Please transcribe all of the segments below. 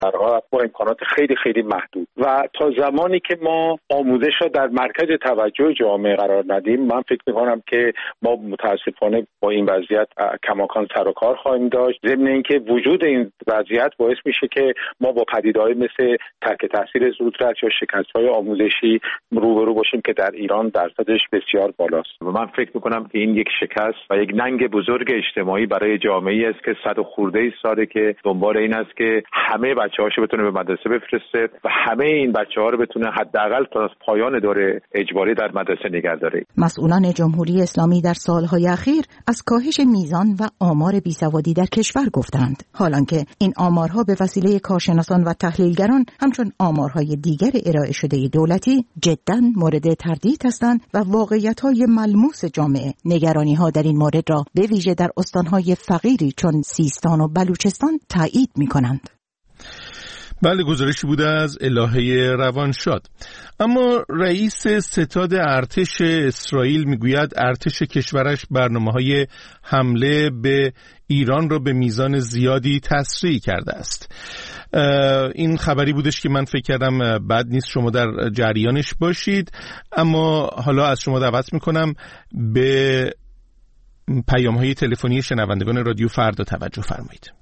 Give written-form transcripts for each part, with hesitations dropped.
با امکانات خیلی خیلی محدود و تا زمانی که ما آموزش را در مرکز توجه جامعه قرار ندیم، من فکر می‌کنم که ما متاسفانه با این وضعیت کماکان سر و کار خواهیم داشت. ضمن اینکه وجود این وضعیت باعث میشه که ما با پدیده‌های مثل ترک تحصیل زودرس یا شکست‌های آموزشی روبرو باشیم که در ایران درصدش بسیار بالاست. و من فکر می‌کنم که این یک شکست و یک ننگ بزرگ اجتماعی برای جامعه‌ای است که 100 خورده ساله که دنبال این است که همه بچه‌هاشو بتونه به مدرسه بفرسته و همه این بچه‌ها رو بتونه حداقل تا پایان دوره اجباری در مدرسه نگه داره. مسئولان جمهوری اسلامی در سالهای اخیر از کاهش میزان و آمار بیسوادی در کشور گفتند، حالانکه این آمارها به وسیله کارشناسان و تحلیلگران همچون آمارهای دیگر ارائه شده دولتی جداً مورد تردید هستند و واقعیت‌های ملموس جامعه نگرانی‌ها در این مورد را به ویژه در استان‌های فقیری چون سیستان و بلوچستان تایید می‌کنند. بله، گزارشی بوده از الهه روانشاد. اما رئیس ستاد ارتش اسرائیل میگوید ارتش کشورش برنامه‌های حمله به ایران را به میزان زیادی تسریع کرده است. این خبری بودش که من فکر کردم بد نیست شما در جریانش باشید، اما حالا از شما دعوت میکنم به پیام‌های تلفنی شنوندگان رادیو فردا توجه فرمایید.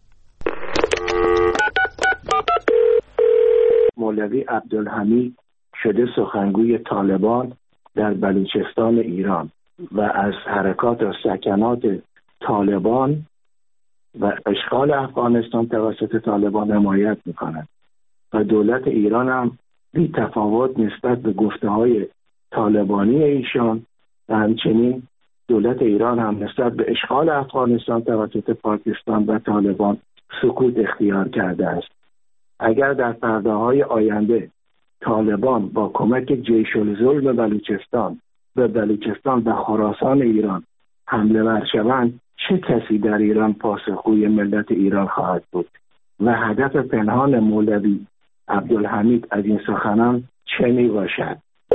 مولوی عبدالحمید شده سخنگوی طالبان در بلوچستان ایران و از حرکات و سکنات طالبان و اشغال افغانستان توسط طالبان حمایت می‌کند و دولت ایران هم بی تفاوت نسبت به گفته‌های طالبانی ایشان و همچنین دولت ایران هم نسبت به اشغال افغانستان توسط پاکستان و طالبان سکوت اختیار کرده است. اگر در پرده‌های آینده طالبان با کمک جیش الظلم بلوچستان به بلوچستان و خراسان ایران حمله ور شوند، چه کسی در ایران پاسخگوی ملت ایران خواهد بود و هدف پنهان مولوی عبدالحمید از این سخنان چه می باشد؟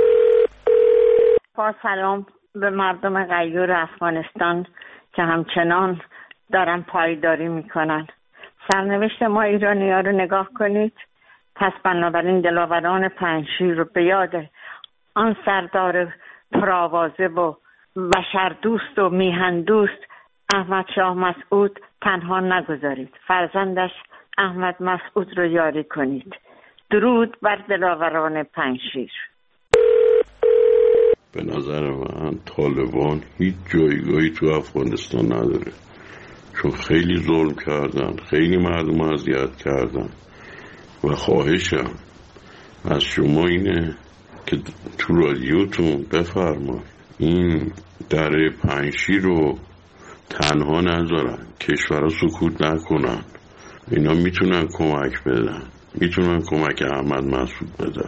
با سلام به مردم غیور افغانستان که همچنان دارن پایداری میکنن. سرنوشت ما ایرانی‌ها رو نگاه کنید. پس بنابراین دلاوران پنجشیر رو به یاد آن سردار پرآوازه و بشردوست و میهندوست احمد شاه مسعود تنها نگذارید. فرزندش احمد مسعود رو یاری کنید. درود بر دلاوران پنجشیر. به نظر من طالبان هیچ جایگاهی تو افغانستان نداره، چون خیلی ظلم کردن، خیلی مردم اذیت کردن و خواهشم از شما اینه که تو رادیوتون بفرمایید این دره پنجشیر رو تنها نذارن، کشورها سکوت نکنن. اینا میتونن کمک بدن، میتونن کمک احمد مسعود بدن.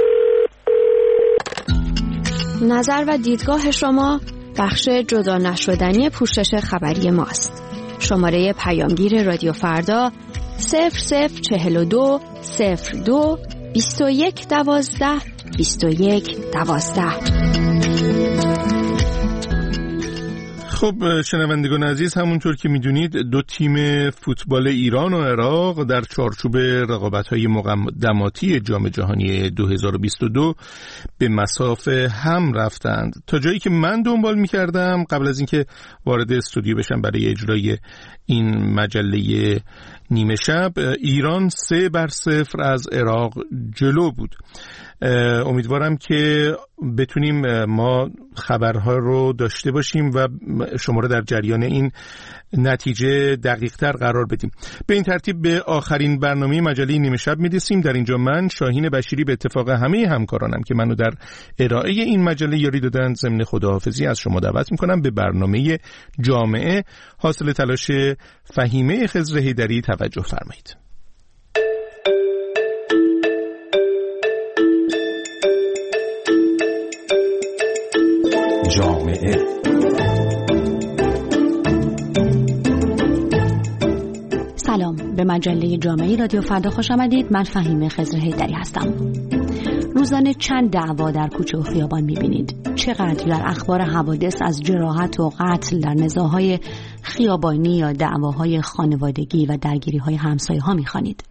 نظر و دیدگاه شما بخش جدا نشدنی پوشش خبری ماست. شماره پیامگیر رادیو فردا 0042 02 21 12 21 12. خب شنوندگان عزیز، همونطور که میدونید دو تیم فوتبال ایران و عراق در چارچوب رقابت‌های مقدماتی جام جهانی 2022 به مسافه هم رفتند. تا جایی که من دنبال می‌کردم قبل از اینکه وارد استودیو بشم برای اجرای این مجله نیمه شب، ایران 3-0 از عراق جلو بود. امیدوارم که بتونیم ما خبرها رو داشته باشیم و شما رو در جریان این نتیجه دقیق‌تر قرار بدیم. به این ترتیب به آخرین برنامه مجله نیمه شب می‌رسیم. در اینجا من شاهین بشیری به اتفاق همه همکارانم که منو در ارائه این مجله یاری دادن ضمن خداحافظی از شما دعوت می‌کنم به برنامه جامعه حاصل تلاش فهیمه خضر حیدری توجه فرمایید. جامعه سلام، به مجله جامعه رادیو فردا خوش آمدید. من فهیمه خضر حیدری هستم. روزانه چند دعوا در کوچه و خیابان می‌بینید. چقدر در اخبار حوادث از جراحت و قتل در نزاع‌های خیابانی یا دعواهای خانوادگی و درگیری‌های همسایه‌ها می‌خوانید.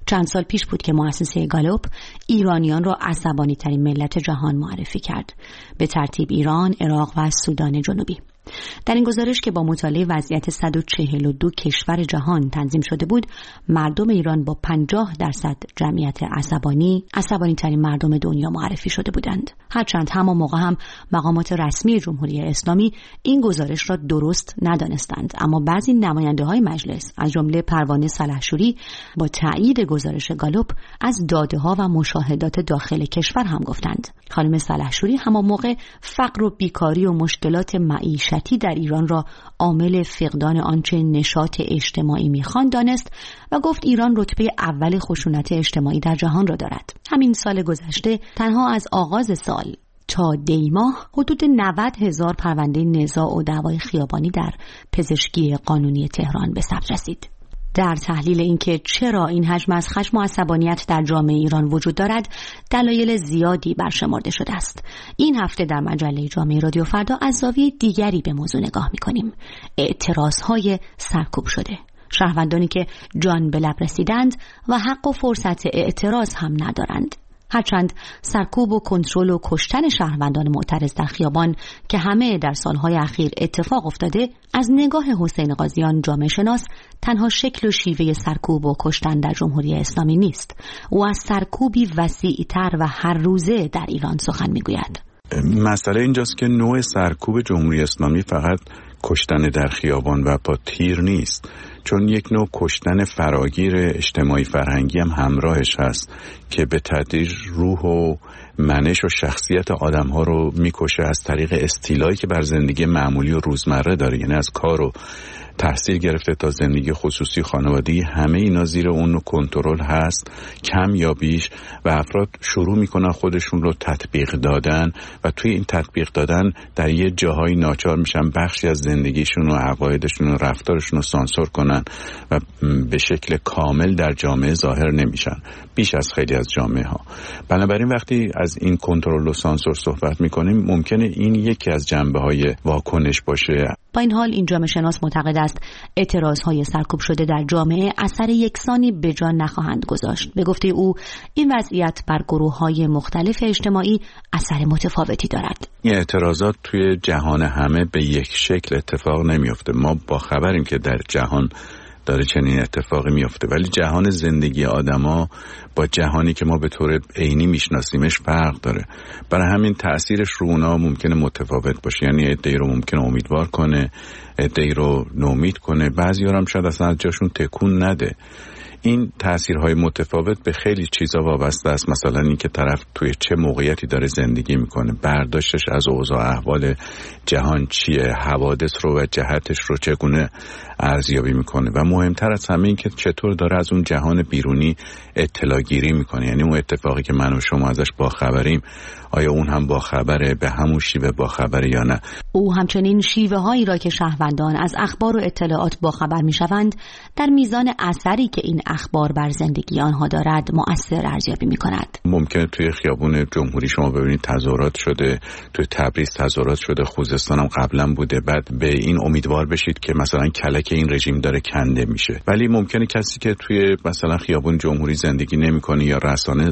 چند سال پیش بود که مؤسسه گالوپ ایرانیان را عصبانی ترین ملت جهان معرفی کرد، به ترتیب ایران، عراق و سودان جنوبی. در این گزارش که با مطالعه وضعیت 142 کشور جهان تنظیم شده بود، مردم ایران با 50% جمعیت عصبانی ترین مردم دنیا معرفی شده بودند. هرچند همان موقع هم مقامات رسمی جمهوری اسلامی این گزارش را درست ندانستند، اما بعضی نماینده‌های مجلس از جمله پروانه سلحشوری با تایید گزارش گالوپ از داده‌ها و مشاهدات داخل کشور هم گفتند. خانم سلحشوری همان موقع فقر و بیکاری و مشکلات معیشتی در ایران را عامل فقدان آنچه نشاط اجتماعی می‌خواند دانست و گفت ایران رتبه اول خشونت اجتماعی در جهان را دارد. همین سال گذشته تنها از آغاز سال تا دی ماه حدود 90,000 پرونده نزاع و دعوای خیابانی در پزشکی قانونی تهران به ثبت رسید. در تحلیل اینکه چرا این حجم از خشم و عصبانیت در جامعه ایران وجود دارد، دلایل زیادی برشمرده شده است. این هفته در مجله جامعه رادیو فردا از زاویه دیگری به موضوع نگاه می‌کنیم: اعتراض‌های سرکوب شده. شهروندانی که جان به لب رسیدند و حق و فرصت اعتراض هم ندارند. هرچند سرکوب و کنترل و کشتن شهروندان معترض در خیابان که همه در سالهای اخیر اتفاق افتاده، از نگاه حسین قاضیان جامعه شناس تنها شکل و شیوه سرکوب و کشتن در جمهوری اسلامی نیست، او از سرکوبی وسیع‌تر و هر روزه در ایران سخن میگوید. مسئله اینجاست که نوع سرکوب جمهوری اسلامی فقط کشتن در خیابان و با تیر نیست، چون یک نوع کشتن فراگیر اجتماعی فرهنگی هم همراهش هست که به تدریج روح و منش و شخصیت آدم‌ها رو میکشه از طریق استیلایی که بر زندگی معمولی و روزمره داره، یعنی از کار و تحصیل گرفته تا زندگی خصوصی خانوادگی، همه اینا زیر اون کنترل هست کم یا بیش و افراد شروع میکنن خودشون رو تطبیق دادن و توی این تطبیق دادن در یه جاهای ناچار میشن بخشی از زندگیشون و عقایدشون و رفتارشون رو سانسور کنن و به شکل کامل در جامعه ظاهر نمیشن، بیش از خیلی از جامعه ها. بنابراین وقتی از این کنترل و سانسور صحبت میکنیم ممکنه این یکی از جنبه های واکنش باشه. با این حال این جامعه شناس معتقد است اعتراض‌های سرکوب شده در جامعه اثر یکسانی به جا نخواهند گذاشت. به گفته او این وضعیت بر گروه‌های مختلف اجتماعی اثر متفاوتی دارد. این اعتراضات توی جهان همه به یک شکل اتفاق نمیفته. ما با خبریم که در جهان داره چنین اتفاقی میفته، ولی جهان زندگی آدما با جهانی که ما به طور عینی میشناسیمش فرق داره. برای همین تأثیرش رو اونا ممکنه متفاوت باشه، یعنی عده‌ای رو ممکنه امیدوار کنه، عده‌ای رو نومید کنه، بعضی‌ها هم شاید اصلا از جاشون تکون نده. این تأثیرهای متفاوت به خیلی چیزا وابسته است، مثلا اینکه طرف توی چه موقعیتی داره زندگی میکنه، برداشتش از اوضاع احوال جهان چیه، حوادث رو و جهتش رو چگونه ارزیابی میکنه و مهمتر از همه این که چطور داره از اون جهان بیرونی اطلاع گیری میکنه، یعنی اون اتفاقی که من و شما ازش باخبریم آیا اون هم باخبره، به همون شیوه باخبره یا نه. او همچنین شیوه هایی را که شهروندان از اخبار و اطلاعات باخبر میشوند در میزان اثری که این اخبار بر زندگی آنها دارد مؤثر ارزیابی میکند. ممکنه توی خیابون جمهوری شما ببینید تظاهرات شده، توی تبریز تظاهرات شده، خوزستان هم قبلا بوده، بعد به این امیدوار بشید که مثلا کلک این رژیم داره کنده میشه. ولی ممکنه کسی که توی مثلا خیابون جمهوری زندگی نمیکنه یا رسانه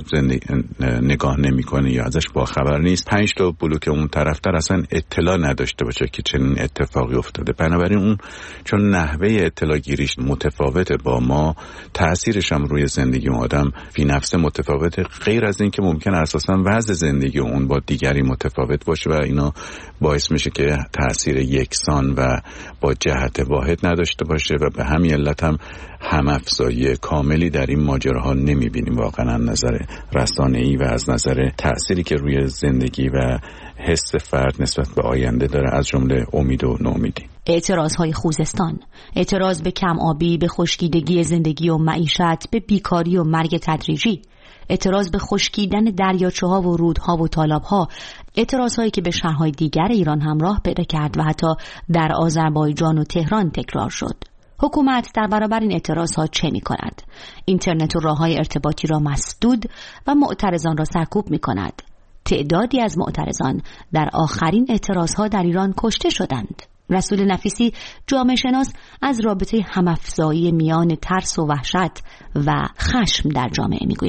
نگاه نمیکنه یا ازش باخبر نیست، 5 تا بلوک اون طرفتر اصلا اطلاع نداشته باشه که چنین اتفاقی افتاده. بنابراین اون چون نحوه اطلاع گیریش متفاوته با ما، تأثیرش هم روی زندگی اون آدم فی نفسه متفاوته، غیر از این که ممکنه اساسا وضع زندگی اون با دیگری متفاوت باشه و اینا باعث میشه که تأثیر یکسان و با جهت واحد نداشته باشه و به همین علت هم افزایی کاملی در این ماجراها نمیبینیم واقعا از نظر رسانه‌ای و از نظر تأثیری که روی زندگی و حس فرد نسبت به آینده داره، از جمله امید و ناامیدی. اعتراض‌های خوزستان، اعتراض به کم آبی، به خشکیدگی زندگی و معیشت، به بیکاری و مرگ تدریجی، اعتراض به خشکیدن دریاچه‌ها و رودها و تالاب‌ها، اعتراض‌هایی که به شهرهای دیگر ایران هم راه پیدا کرد و حتی در آذربایجان و تهران تکرار شد. حکومت در برابر این اعتراض‌ها چه می‌کند؟ اینترنت و راه‌های ارتباطی را مسدود و معترضان را سرکوب می‌کند. تعدادی از معترضان در آخرین اعتراض‌ها در ایران کشته شدند. رسول نفیسی جامعه شناس از رابطه همافزایی میان ترس و وحشت و خشم در جامعه میگوید.